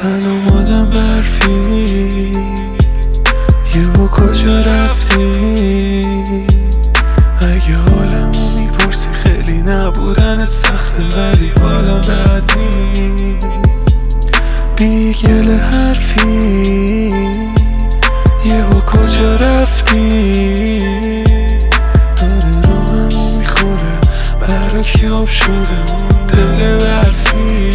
سلام آدم برفی، یهو کجا رفتی؟ اگه حالمو میپرسی خیلی نبودن سخته، ولی حالا بد نی. بی گله حرفی، یهو کجا رفتی؟ داره روحمو میخوره، برا شده اون دل برفی.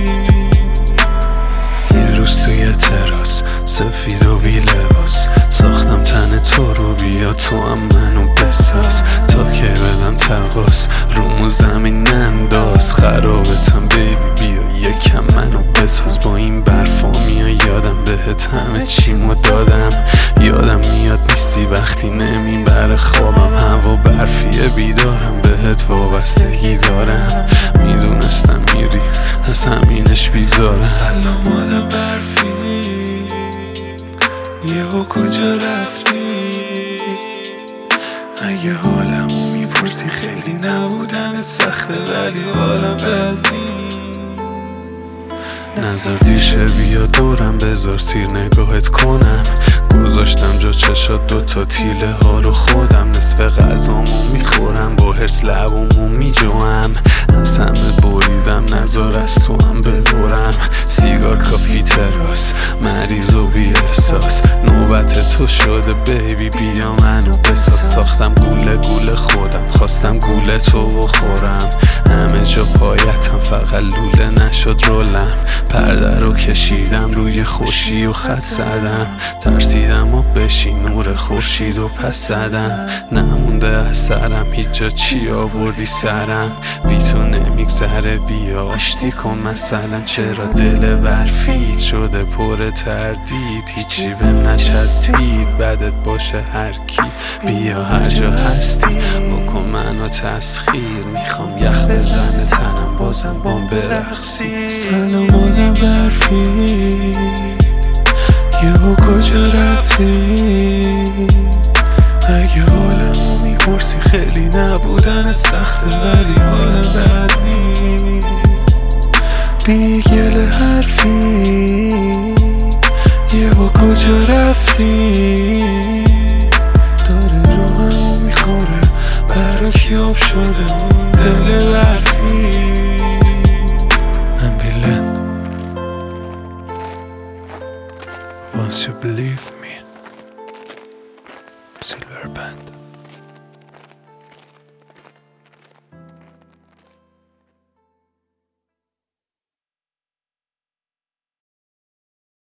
یه روز توی تراس سفید و بی لباس، ساختم تن تو رو، بیا تو هم منو بساز. تا که بدم تقاس رومو زمین ننداز، خرابتم بیبی بیا یکم منو بساز. با این برفا میای یادم بهت همه چیمو دادم، یادم میاد نیستی وقتی نمیبره خوابم. هوا برفیه بیدارم، بهت وابستگی دارم، میدونستم میری از همینش بیزارم. سلام آدم برفی، یهو کجا رفتی؟ اگه حالمو میپرسی خیلی نبودن سخته، ولی حالم بد نی. نظر دیشه بیا دورم بذار سیر نگاهت کنم، گذاشتم جا چشات دوتا تیله ها رو خودم. نصف غذامو میخورم با حرص لبامو میجوام، از همه بریدم نظر از تو هم ببرم. سیگار کافی تراس مریض و بی احساس، نوبت تو شده بیبی بیا منو بساز. ساختم گوله گوله خودم، خواستم گوله تو بخورم. همه جا پایتم فقط لوله نشد رولم. پرده رو کشیدم روی خوشی و خط زدم، ترسیدم و بشی نور خورشید و پس زدم. نمونده از سرم هیچ جا، چی آوردی سرم؟ بی تو نمیگذره بیا آشتی کن مثلا. چرا دل برفید شده پر تردید، هیچی بهم نچسبید بدت باشه هر کی. بیا هر جا هستی بکن منو تسخیر، میخوام یخ بزنه تنم بازم بام برقصی. سلام آدم برفی، یهو کجا رفتی؟ اگه حالمو میپرسی خیلی نبودن سخته، ولی حالم بد نی. بی گله حرفی، یهو کجا رفتی؟ داره روحمو میخوره، برا کیاب شده اون دل برفی. Once you believe